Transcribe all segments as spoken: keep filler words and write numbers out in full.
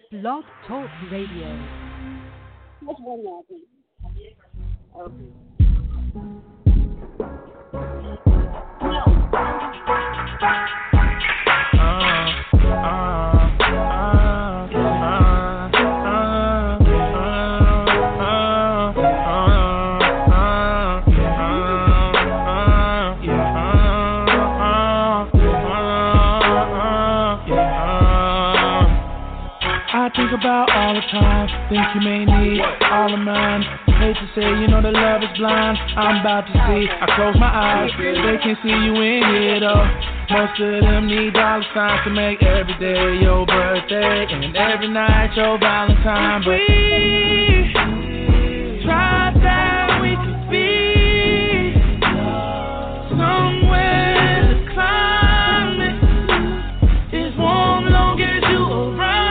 Blog Talk Radio. What's one last name? Okay. Think about all the time, things you may need, all of mine. Hate to say, you know the love is blind. I'm about to see, I close my eyes, they can see you in here though. Most of them need dollar signs to make every day your birthday and every night your Valentine. But we tried that we could be somewhere to climb it. It's warm long as you around.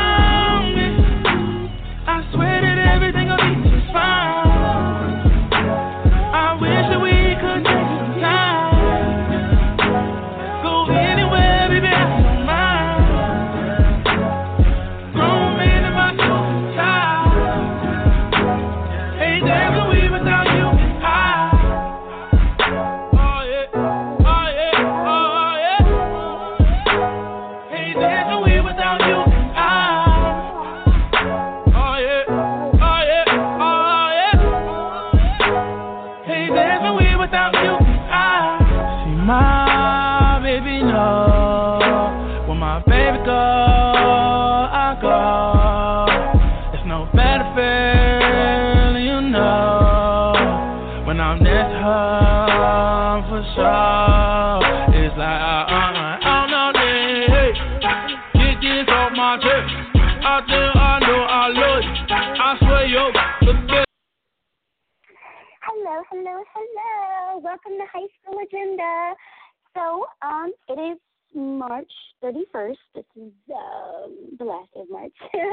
Hello, hello, hello. Welcome to High School Agenda. So, um, it is March thirty-first. This is um, the last day of March.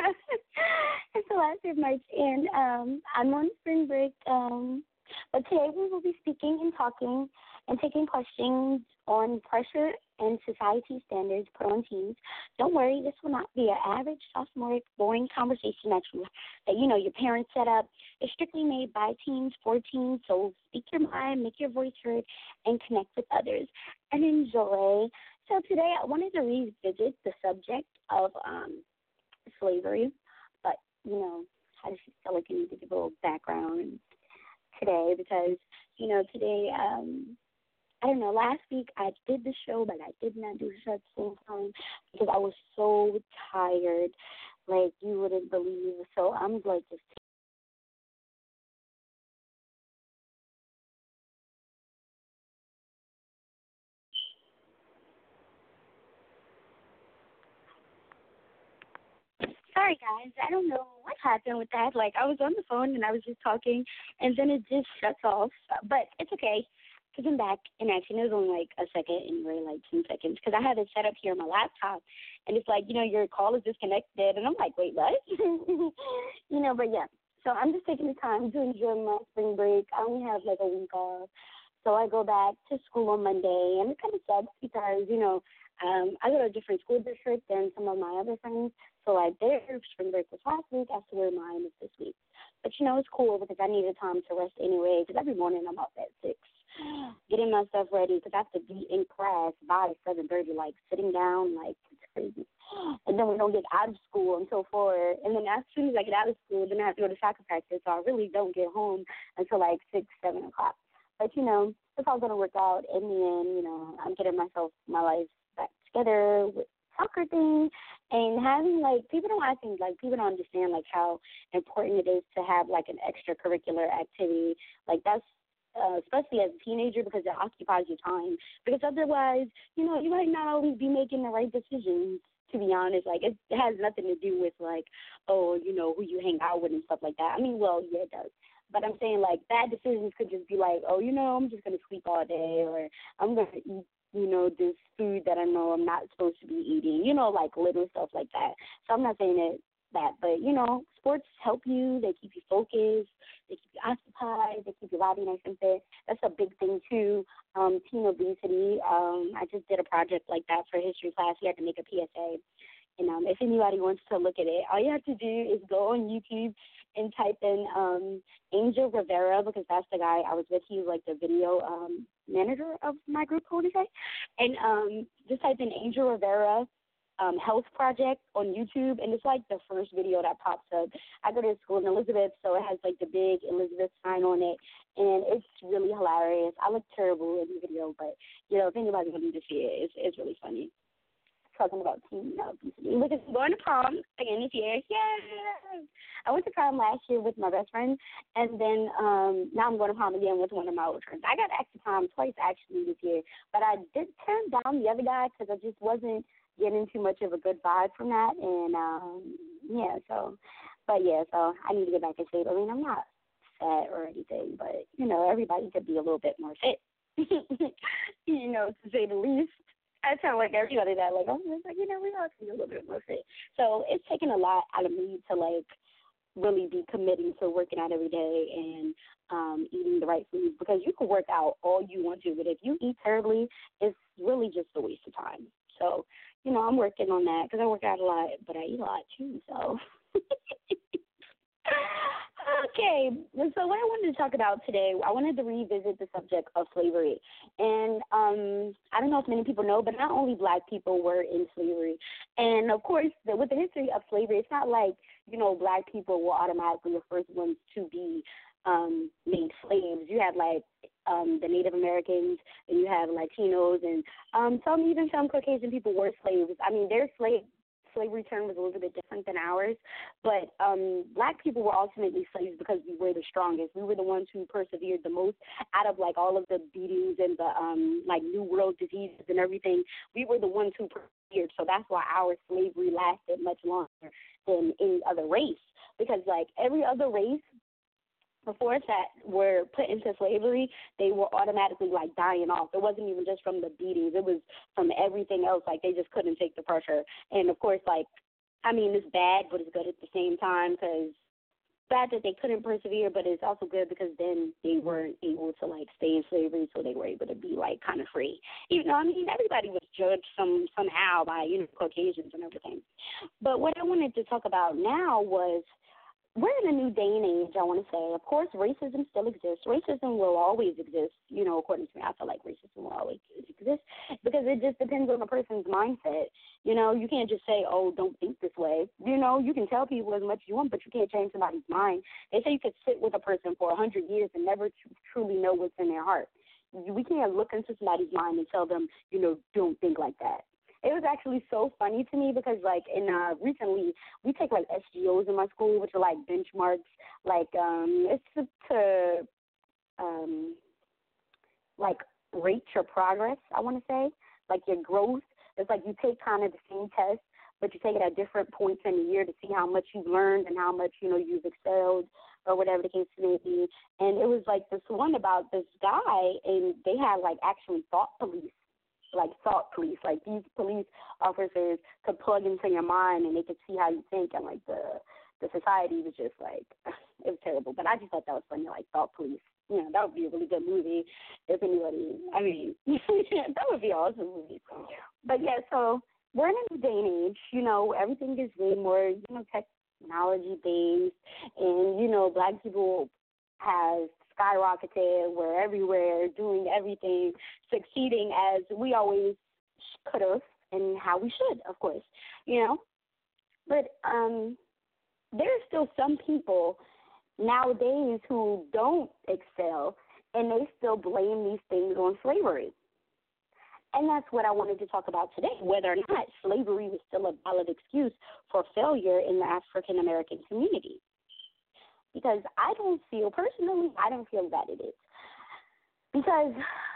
It's the last day of March, and um, I'm on spring break. Um, but today we will be speaking and talking and taking questions on pressure and society standards put on teens. Don't worry, this will not be an average sophomoric boring conversation that you that you know your parents set up. It's strictly made by teens for teens, so speak your mind, make your voice heard, and connect with others and enjoy. So today I wanted to revisit the subject of um, slavery, but you know, I just felt like I need to give a little background today because you know today. Um, I don't know, last week I did the show, but I did not do such same time because I was so tired, like you wouldn't believe. So I'm like just sorry guys, I don't know what happened with that. Like I was on the phone and I was just talking and then it just shuts off. But it's okay. Because I'm back in action. It was only like a second anyway, like ten seconds. Because I have it set up here on my laptop. And it's like, you know, your call is disconnected. And I'm like, wait, what? you know, but yeah. So I'm just taking the time to enjoy my spring break. I only have like a week off. So I go back to school on Monday. And it kind of sucks because, you know, um, I go to a different school district than some of my other friends. So like their spring break was last week. I swear mine is this week. But, you know, it's cool because I needed time to rest anyway. Because every morning I'm up at six. Getting myself ready because I have to be in class by seven thirty, like sitting down, like it's crazy. And then we don't get out of school until four. And then as soon as I get out of school, then I have to go to soccer practice. So I really don't get home until like six, seven o'clock. But, you know, it's all going to work out in the end. You know, I'm getting myself, my life back together with soccer thing and having like people don't I think like people don't understand like how important it is to have like an extracurricular activity. Like that's Uh, especially as a teenager because it occupies your time. Because otherwise, you know, you might not always be making the right decisions, to be honest. Like, it, it has nothing to do with, like, oh, you know, who you hang out with and stuff like that. I mean, well, yeah, it does. But I'm saying, like, bad decisions could just be like, oh, you know, I'm just going to sleep all day or I'm going to eat, you know, this food that I know I'm not supposed to be eating, you know, like little stuff like that. So I'm not saying that that. But, you know, sports help you. They keep you focused. They keep you occupied. They keep your body nice and fit. That's a big thing, too. Um, teen obesity. Um, I just did a project like that for history class. We had to make a P S A. And um, if anybody wants to look at it, all you have to do is go on YouTube and type in um, Angel Rivera, because that's the guy I was with. He was like the video um, manager of my group, I want to say. And um, just type in Angel Rivera um, Health Project on YouTube, and it's like the first video that pops up. I go to school in Elizabeth, so it has like the big Elizabeth sign on it, and it's really hilarious. I look terrible in the video, but, you know, if anybody's going to see it, it's, it's really funny. Talking about teen obesity. Because I'm going to prom again this year. Yay! I went to prom last year with my best friend, and then um, now I'm going to prom again with one of my old friends. I got asked to prom twice actually this year, but I did turn down the other guy because I just wasn't getting too much of a good vibe from that. And um, yeah, so, but yeah, so I need to get back in shape. I mean, I'm not fat or anything, but you know, everybody could be a little bit more fit. You know, to say the least. I tell like everybody that, like, I'm just like, you know, we all can be a little bit more fit. So it's taken a lot out of me to, like, really be committing to working out every day and um, eating the right foods, because you can work out all you want to, but if you eat terribly, it's really just a waste of time. So, you know, I'm working on that because I work out a lot, but I eat a lot too, so. Okay, so what I wanted to talk about today, I wanted to revisit the subject of slavery. And um, I don't know if many people know, but not only black people were in slavery. And, of course, the, with the history of slavery, it's not like, you know, black people were automatically the first ones to be um, made slaves. You had, like, um, the Native Americans, and you have Latinos, and um, some even some Caucasian people were slaves. I mean, their slave slavery term was a little bit different than ours, but um, black people were ultimately slaves because we were the strongest. We were the ones who persevered the most out of, like, all of the beatings and the, um, like, New World diseases and everything. We were the ones who persevered, so that's why our slavery lasted much longer than any other race, because, like, every other race before that were put into slavery, they were automatically, like, dying off. It wasn't even just from the beatings. It was from everything else. Like, they just couldn't take the pressure. And, of course, like, I mean, it's bad, but it's good at the same time, because bad that they couldn't persevere, but it's also good because then they weren't able to, like, stay in slavery, so they were able to be, like, kind of free. Even though, I mean, everybody was judged some somehow by, you know, Caucasians and everything. But what I wanted to talk about now was, we're in a new day and age, I want to say. Of course, racism still exists. Racism will always exist, you know, according to me. I feel like racism will always exist because it just depends on the person's mindset. You know, you can't just say, oh, don't think this way. You know, you can tell people as much as you want, but you can't change somebody's mind. They say you could sit with a person for a hundred years and never tr- truly know what's in their heart. We can't look into somebody's mind and tell them, you know, don't think like that. It was actually so funny to me because, like, in uh, recently, we take, like, S G Os in my school, which are, like, benchmarks. Like, um, it's to, to um, like, rate your progress, I want to say, like, your growth. It's like you take kind of the same test, but you take it at different points in the year to see how much you've learned and how much, you know, you've excelled or whatever the case may be. And it was, like, this one about this guy, and they had, like, actually thought police. Like thought police, like these police officers could plug into your mind and they could see how you think, and like the the society was just like, it was terrible. But I just thought that was funny, like thought police. You know, that would be a really good movie if anybody. I mean, that would be an awesome movie. But yeah, so we're in a new day and age. You know, everything is way more, you know, technology based, and you know, black people have skyrocketed. We're everywhere, doing everything, succeeding as we always could have and how we should, of course, you know. But um, there are still some people nowadays who don't excel, and they still blame these things on slavery. And that's what I wanted to talk about today, whether or not slavery was still a valid excuse for failure in the African-American community. Because I don't feel, personally, I don't feel that it is. Because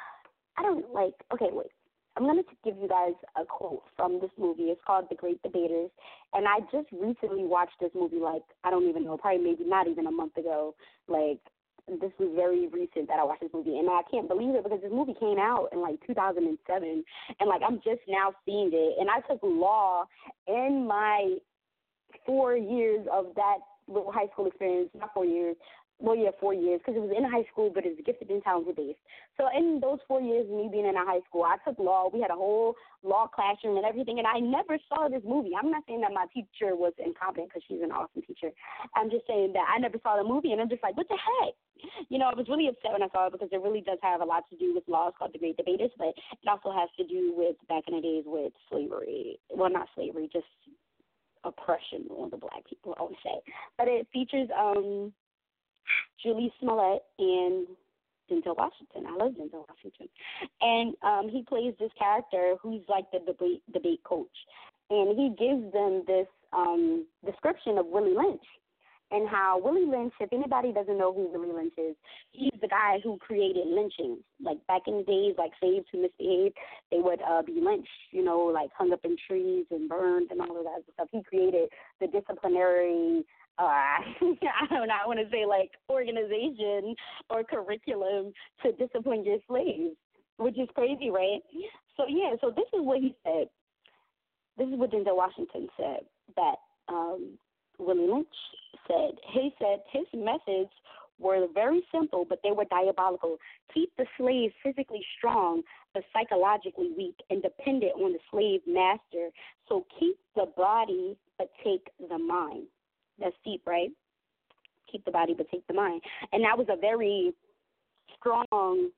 I don't like, okay, wait. I'm going to give you guys a quote from this movie. It's called The Great Debaters. And I just recently watched this movie, like, I don't even know, probably maybe not even a month ago. Like, this was very recent that I watched this movie. And I can't believe it because this movie came out in, like, two thousand seven. And, like, I'm just now seeing it. And I took law in my four years of that little high school experience, not four years, well, yeah, four years, because it was in high school, but it's gifted and talented based. So in those four years of me being in a high school, I took law. We had a whole law classroom and everything, and I never saw this movie. I'm not saying that my teacher was incompetent because she's an awesome teacher. I'm just saying that I never saw the movie, and I'm just like, what the heck? You know, I was really upset when I saw it because it really does have a lot to do with laws called the Great Debaters, but it also has to do with back in the days with slavery. Well, not slavery, just oppression on the black people, I would say. But it features um, Julie Smollett and Denzel Washington. I love Denzel Washington. And um, he plays this character who's like the debate, debate coach. And he gives them this um, description of Willie Lynch and how Willie Lynch, if anybody doesn't know who Willie Lynch is, he's the guy who created lynching. Like back in the days, like slaves who misbehaved, they would uh, be lynched, you know, like hung up in trees and burned and all of that stuff. He created the disciplinary Uh, I don't know, I want to say like organization or curriculum to discipline your slaves, which is crazy, right? So, yeah, so this is what he said. This is what Denzel Washington said, that um, Willie Lynch said. He said his methods were very simple, but they were diabolical. Keep the slave physically strong, but psychologically weak and dependent on the slave master. So keep the body, but take the mind. That's deep, right? Keep the body, but take the mind. And that was a very strong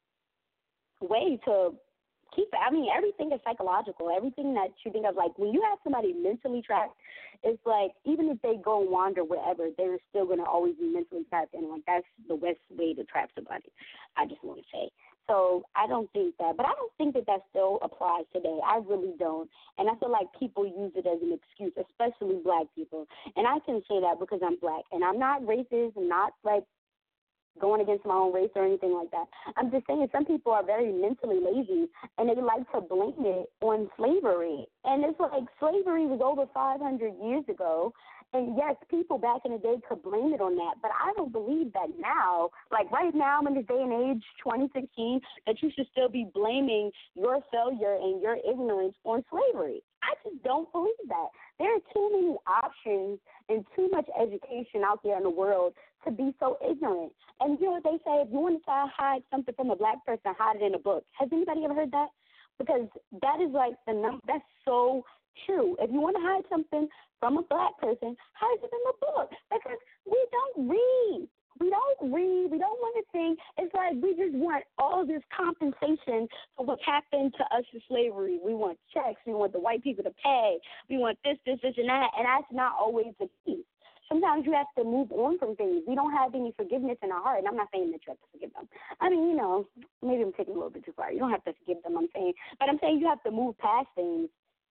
way to keep it. I mean, everything is psychological. Everything that you think of, like when you have somebody mentally trapped, it's like even if they go wander wherever, they're still going to always be mentally trapped. And, like, that's the best way to trap somebody, I just want to say. So I don't think that, but I don't think that that still applies today. I really don't. And I feel like people use it as an excuse, especially black people. And I can say that because I'm black. And I'm not racist and not, like, going against my own race or anything like that. I'm just saying some people are very mentally lazy, and they like to blame it on slavery. And it's like slavery was over five hundred years ago, and yes, people back in the day could blame it on that, but I don't believe that now, like right now in this day and age, twenty sixteen, that you should still be blaming your failure and your ignorance on slavery. I just don't believe that. There are too many options and too much education out there in the world to be so ignorant. And you know what they say, if you want to try to hide something from a black person, hide it in a book. Has anybody ever heard that? Because that is like the number, that's so true. If you want to hide something from a black person, hide it in a book. Because we don't read. We don't read. We don't want to think. It's like we just want all this compensation for what happened to us in slavery. We want checks. We want the white people to pay. We want this, this, this, and that. And that's not always the case. Sometimes you have to move on from things. We don't have any forgiveness in our heart. And I'm not saying that you have to forgive them. I mean, you know, maybe I'm taking a little bit too far. You don't have to forgive them, I'm saying. But I'm saying you have to move past things.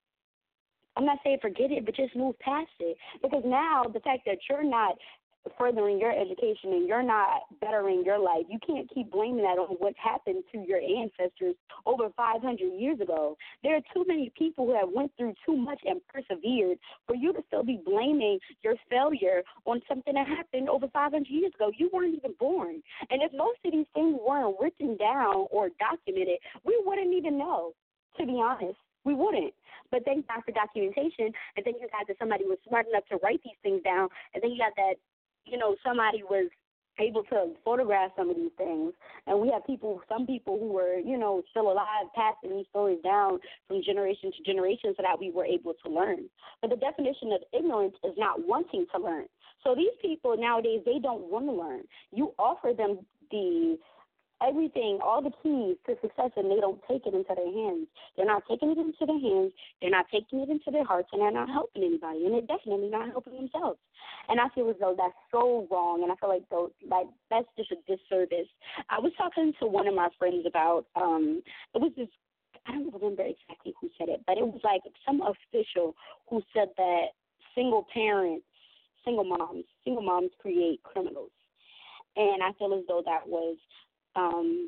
I'm not saying forget it, but just move past it. Because now the fact that you're not furthering your education and you're not bettering your life, you can't keep blaming that on what happened to your ancestors over five hundred years ago. There are too many people who have went through too much and persevered for you to still be blaming your failure on something that happened over five hundred years ago. You weren't even born. And if most of these things weren't written down or documented, we wouldn't even know, to be honest. We wouldn't. But thank God for documentation, and thank God that somebody was smart enough to write these things down, and then you got that, you know, somebody was able to photograph some of these things. And we have people, some people who were, you know, still alive, passing these stories down from generation to generation so that we were able to learn. But the definition of ignorance is not wanting to learn. So these people nowadays, they don't want to learn. You offer them the everything, all the keys to success, and they don't take it into their hands. They're not taking it into their hands. They're not taking it into their hearts, and they're not helping anybody, and they're definitely not helping themselves. And I feel as though that's so wrong, and I feel like those, like that's just a disservice. I was talking to one of my friends about, um, it was this, I don't remember exactly who said it, but it was like some official who said that single parents, single moms, single moms create criminals. And I feel as though that was Um,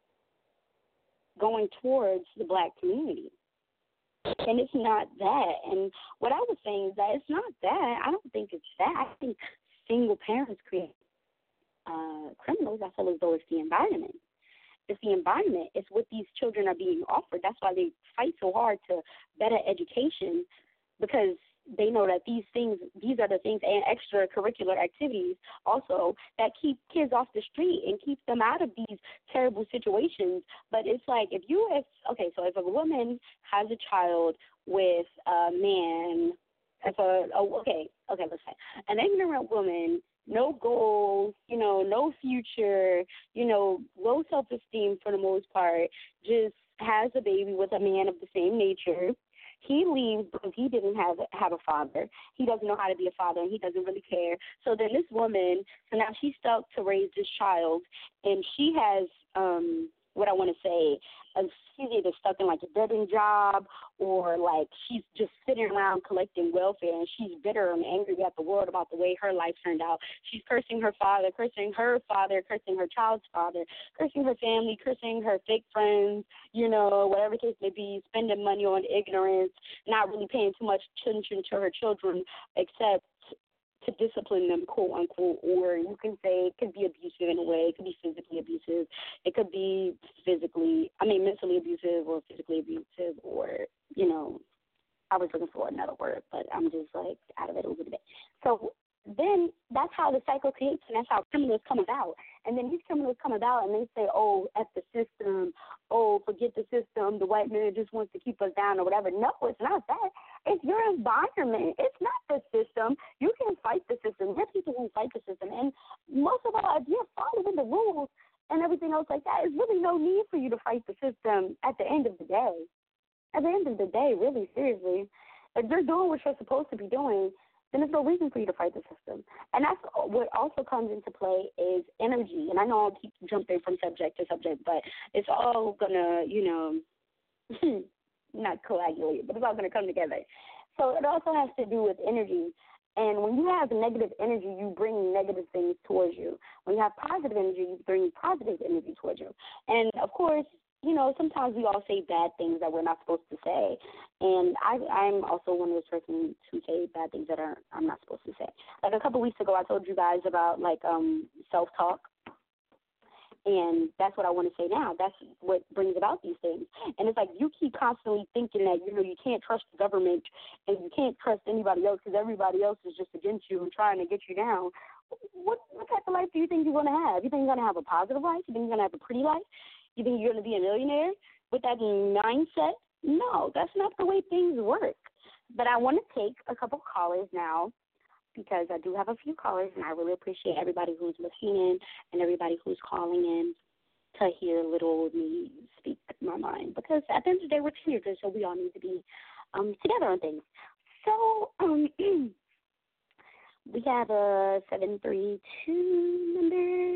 going towards the black community. And it's not that. And what I was saying is that it's not that. I don't think it's that. I think single parents create uh, criminals. I feel as though it's the environment. It's the environment. It's what these children are being offered. That's why they fight so hard to better education, because they know that these things, these are the things and extracurricular activities also that keep kids off the street and keep them out of these terrible situations. But it's like if you, if okay, so if a woman has a child with a man, if a, oh, okay, okay, let's say an ignorant woman, no goals, you know, no future, you know, low self-esteem for the most part, just has a baby with a man of the same nature. He leaves because he didn't have have a father. He doesn't know how to be a father, and he doesn't really care. So then this woman, so now she's stuck to raise this child, and she has um, what I want to say, uh, she's either stuck in like a dead-end job or like she's just sitting around collecting welfare, and she's bitter and angry at the world about the way her life turned out. She's cursing her father, cursing her father, cursing her child's father, cursing her family, cursing her fake friends, you know, whatever the case may be, spending money on ignorance, not really paying too much attention to her children except to discipline them, quote unquote, or you can say it could be abusive in a way. It could be physically abusive. It could be physically, I mean, mentally abusive or physically abusive, or, you know, I was looking for another word, but I'm just like out of it a little bit. So then that's how the cycle creates, and that's how criminals come about. And then these criminals come about and they say, oh, F the system, oh, forget the system, the white man just wants to keep us down or whatever. No, it's not that. It's your environment. It's not the system. You can fight the system. There are people who fight the system. And most of all, if you're following the rules and everything else like that, there's really no need for you to fight the system at the end of the day. At the end of the day, really, seriously, if you're doing what you're supposed to be doing, then there's no reason for you to fight the system. And that's what also comes into play is energy. And I know I'll keep jumping from subject to subject, but it's all going to, you know, not coagulate, but it's all going to come together. So it also has to do with energy. And when you have negative energy, you bring negative things towards you. When you have positive energy, you bring positive energy towards you. And, of course, you know, sometimes we all say bad things that we're not supposed to say. And I, I'm also one of those persons who say bad things that are I'm not supposed to say. Like a couple weeks ago, I told you guys about, like, um, self-talk. And that's what I want to say now. That's what brings about these things. And it's like you keep constantly thinking that, you know, you can't trust the government and you can't trust anybody else because everybody else is just against you and trying to get you down. What, what type of life do you think you're going to have? You think you're going to have a positive life? You think you're going to have a pretty life? You think you're going to be a millionaire with that mindset? No, that's not the way things work. But I want to take a couple callers now because I do have a few callers, and I really appreciate everybody who's listening in and everybody who's calling in to hear little old me speak my mind. Because at the end of the day, we're teenagers, so we all need to be um, together on things. So um, we have a seven three two number.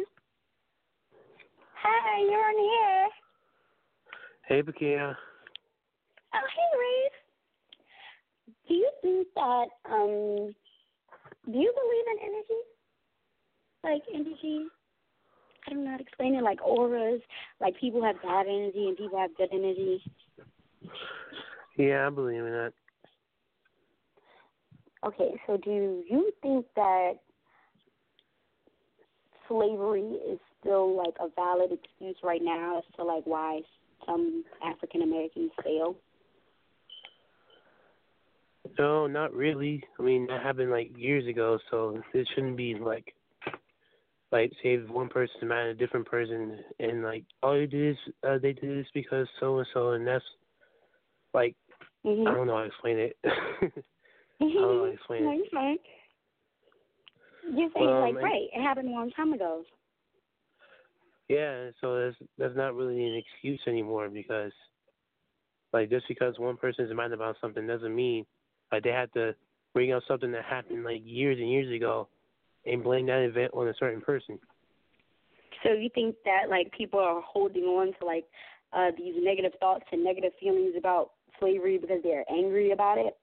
Hi, you're on the air. Hey, Bakia. Oh, hey, Ray. Do you think that, um, do you believe in energy? Like energy? I don't know how to explain it, like auras, like people have bad energy and people have good energy. Yeah, I believe in that. Okay, so do you think that slavery is still like a valid excuse right now as to like why some African Americans fail? No, not really. I mean, that happened like years ago, so it shouldn't be like, like say if one person is mad at a different person, and like all they do is uh, they do this because so and so, and that's like mm-hmm. I don't know how to explain it. I don't know how to explain no, it. You're fine. You're saying um, like right, it happened a long time ago. Yeah, so that's that's not really an excuse anymore because, like, just because one person is mad about something doesn't mean like they have to bring up something that happened like years and years ago and blame that event on a certain person. So you think that like people are holding on to like uh, these negative thoughts and negative feelings about slavery because they're angry about it?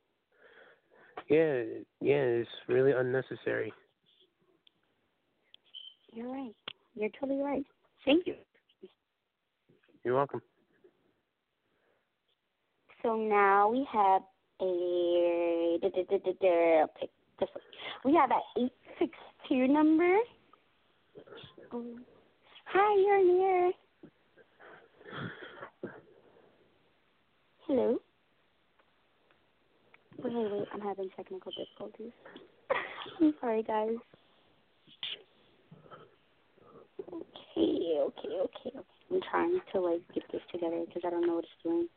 Yeah, yeah, it's really unnecessary. You're right. You're totally right. Thank you. You're welcome. So now we have a da, da, da, da, da, pick this one. We have an eight six two number. Oh. Hi, you're in here. Hello. Wait, wait, wait. I'm having I'm sorry, guys. Okay, okay, okay, okay. I'm trying to, like, get this together because I don't know what it's doing.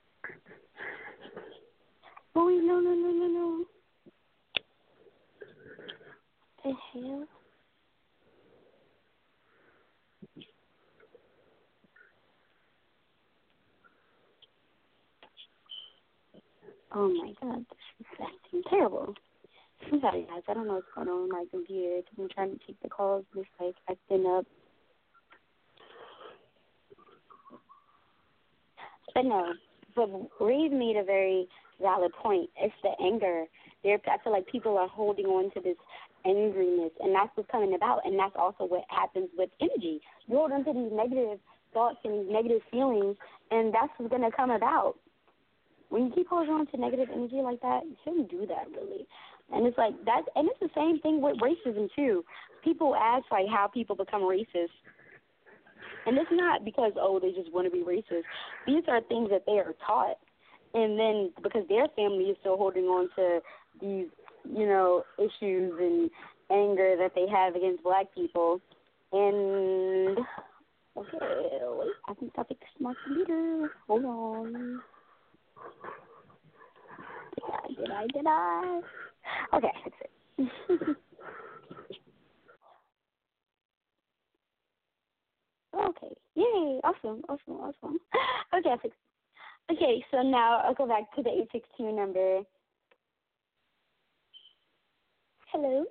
Oh, wait, no, no, no, no, no. What the hell? Oh, my God. This is acting terrible. I'm sorry, guys. I don't know what's going on with my computer. I'm trying to take the calls. It's, like, acting up. But no, but Reed made a very valid point. It's the anger. There, I feel like people are holding on to this angriness, and that's what's coming about, and that's also what happens with energy. You hold on to these negative thoughts and these negative feelings, and that's what's going to come about. When you keep holding on to negative energy like that, you shouldn't do that, really. And it's like that, and it's the same thing with racism, too. People ask, like, how people become racist. And it's not because, oh, they just want to be racist. These are things that they are taught. And then because their family is still holding on to these, you know, issues and anger that they have against black people. And, okay, wait, I think I fixed my computer. Hold on. Did I, did I, did I? Okay, that's it. Okay. Yay. Awesome. Awesome. Awesome. Okay, I fixed it. Okay, so now I'll go back to the eight six two number. Hello?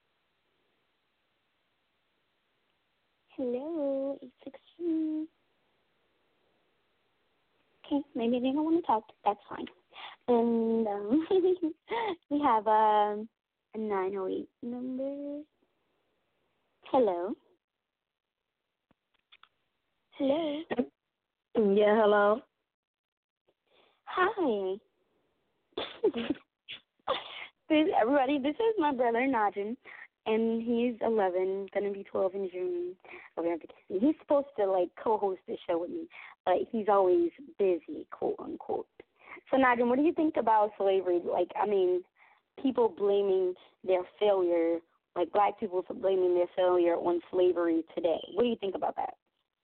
Hello, eight six two. Okay, maybe they don't want to talk. That's fine. And um, we have um, a nine oh eight number. Hello? Hello? Yeah, hello. Hi. this, everybody, this is my brother, Najin, and he's eleven, going to be twelve in June. He's supposed to, like, co-host this show with me, but he's always busy, quote, unquote. So, Najin, what do you think about slavery? Like, I mean, people blaming their failure, like black people blaming their failure on slavery today. What do you think about that?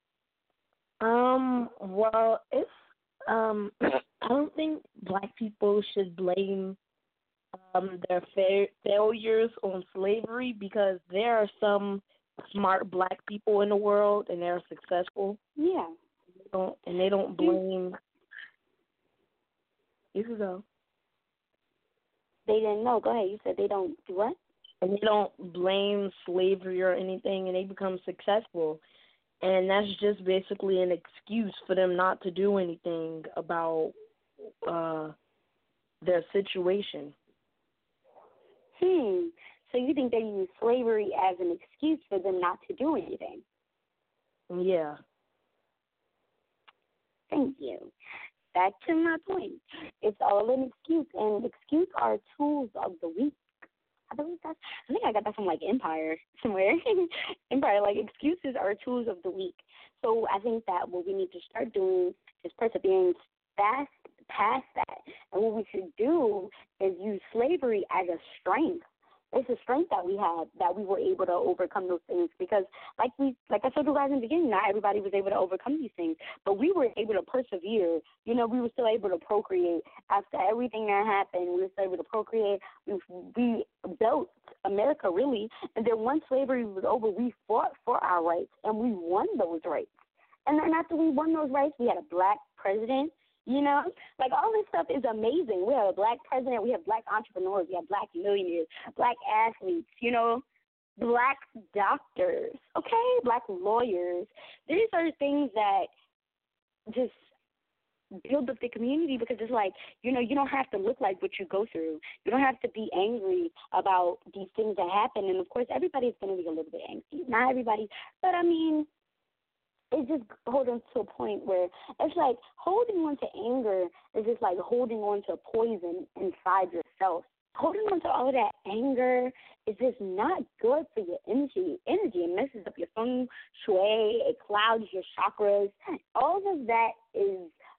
Um, well, it's, um, I don't think black people should blame um, their fa- failures on slavery because there are some smart black people in the world and they're successful. Yeah. They don't, and they don't blame. You can go. They didn't know. Go ahead. You said they don't do what? And they don't blame slavery or anything, and they become successful. And that's just basically an excuse for them not to do anything about uh, their situation. Hmm. So you think they use slavery as an excuse for them not to do anything? Yeah. Thank you. Back to my point. It's all an excuse, and excuses are tools of the weak. I believe that's, I think I got that from, like, Empire somewhere. Empire, like, excuses are tools of the weak. So I think that what we need to start doing is persevering fast past that. And what we should do is use slavery as a strength. It's a strength that we have, that we were able to overcome those things because, like we, like I told you guys in the beginning, not everybody was able to overcome these things, but we were able to persevere. You know, we were still able to procreate after everything that happened. We were still able to procreate. We, we built America, really, and then once slavery was over, we fought for our rights, and we won those rights. And then after we won those rights, we had a black president. You know, like all this stuff is amazing. We have a black president. We have black entrepreneurs. We have black millionaires, black athletes, you know, black doctors, okay, black lawyers. These are things that just build up the community because it's like, you know, you don't have to look like what you go through. You don't have to be angry about these things that happen. And, of course, everybody's going to be a little bit angry. Not everybody, but, I mean, it's just holding to a point where it's like holding on to anger is just like holding on to poison inside yourself. Holding on to all of that anger is just not good for your energy. Energy, it messes up your feng shui, it clouds your chakras. All of that is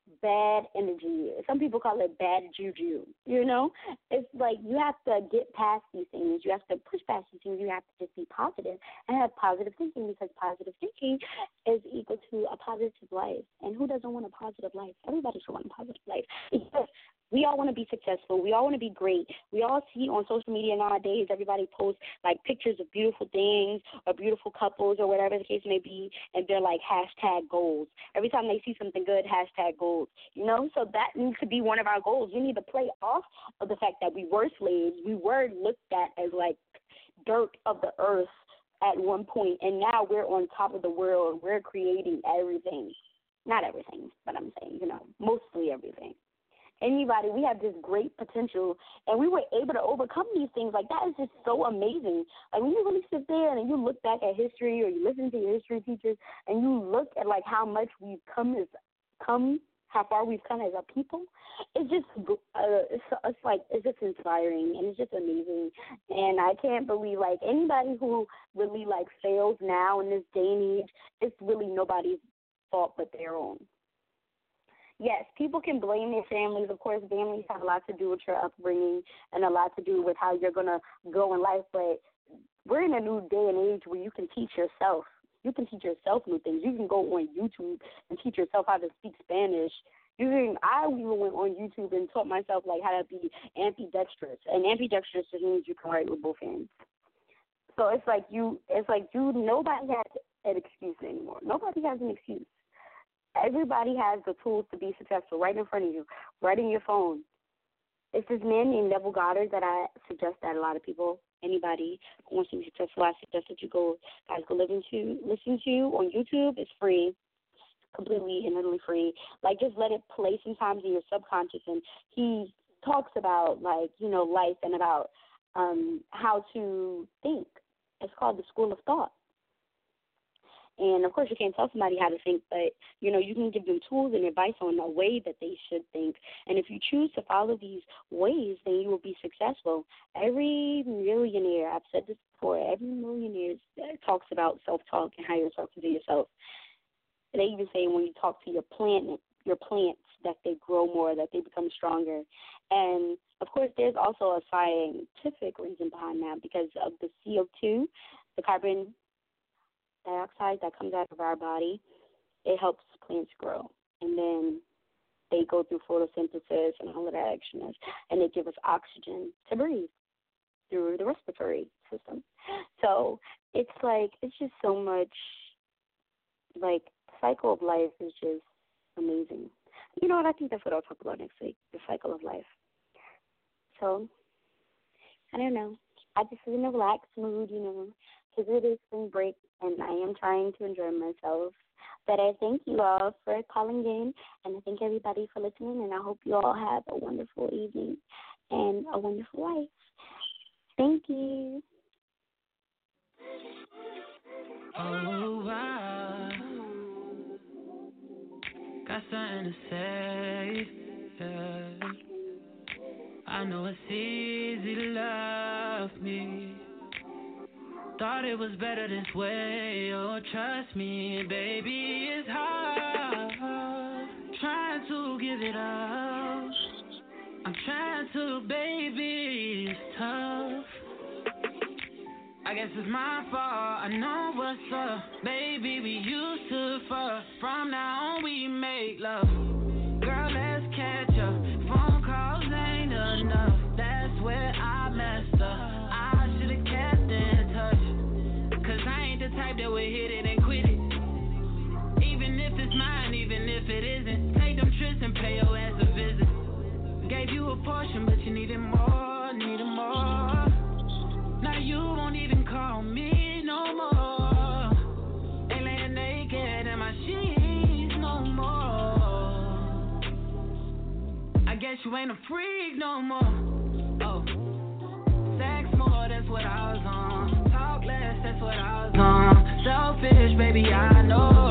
bad energy. Some people call it bad juju, you know? It's like you have to get past these things. You have to push past these things. You have to just be positive and have positive thinking, because positive thinking is equal to a positive life. And who doesn't want a positive life? Everybody should want a positive life. Because we all want to be successful. We all want to be great. We all see on social media nowadays, everybody posts like pictures of beautiful things or beautiful couples or whatever the case may be, and they're like hashtag goals. Every time they see something good, hashtag goals. You know, so that needs to be one of our goals. We need to play off of the fact that we were slaves. We were looked at as like dirt of the earth at one point, and now we're on top of the world. We're creating everything. Not everything, but I'm saying, you know, mostly everything. Anybody, we have this great potential, and we were able to overcome these things. Like, that is just so amazing. Like, when you really sit there and you look back at history, or you listen to your history teachers, and you look at, like, how much we've come as, come, how far we've come as a people, it's just, uh, it's, it's like, it's just inspiring, and it's just amazing. And I can't believe, like, anybody who really, like, fails now in this day and age, it's really nobody's fault but their own. Yes, people can blame their families. Of course, families have a lot to do with your upbringing and a lot to do with how you're going to go in life. But we're in a new day and age where you can teach yourself. You can teach yourself new things. You can go on YouTube and teach yourself how to speak Spanish. You can, I even went on YouTube and taught myself, like, how to be ambidextrous. And ambidextrous just means you can write with both hands. So it's like you, it's like you, nobody has an excuse anymore. Nobody has an excuse. Everybody has the tools to be successful right in front of you, right in your phone. It's this man named Neville Goddard that I suggest that a lot of people, anybody who wants to be successful, I suggest that you go, guys, go listen to, listen to on YouTube. It's free, completely and utterly free. Like, just let it play sometimes in your subconscious. And he talks about, like, you know, life and about um, how to think. It's called the School of Thought. And, of course, you can't tell somebody how to think, but, you know, you can give them tools and advice on the way that they should think. And if you choose to follow these ways, then you will be successful. Every millionaire, I've said this before, every millionaire talks about self-talk and how you're talking to yourself. They even say when you talk to your plant, your plants, that they grow more, that they become stronger. And, of course, there's also a scientific reason behind that, because of the C O two, the carbon dioxide that comes out of our body. It helps plants grow, and then they go through photosynthesis and all of that extraness, and they give us oxygen to breathe through the respiratory system. So it's like, it's just so much, like, the cycle of life is just amazing. You know what, I think that's what I'll talk about next week, the cycle of life. So, I don't know. I just was in a relaxed mood, you know, because it is spring break, and I am trying to enjoy myself. But I thank you all for calling in, and I thank everybody for listening, and I hope you all have a wonderful evening and a wonderful life. Thank you. Oh, wow. Got something to say, yeah. I know it's easy to love me. Thought it was better this way, oh trust me, baby, it's hard. Trying to give it up, I'm trying to, baby, it's tough. I guess it's my fault, I know what's up, baby, we used to fuck. From now on we make love, girl, let's catch up. Phone calls ain't enough, that's where I messed up. I should've kept in touch, cause I ain't the type that would hit it and quit it. Even if it's mine, even if it isn't. Take them trips and pay your ass a visit. Gave you a portion, but you needed more, needed more. Now you won't even call me no more. Ain't laying naked in my sheets no more. I guess you ain't a freak no more. Oh, sex more, that's what I was on. Talk less, that's what I was on. Selfish, baby, I know.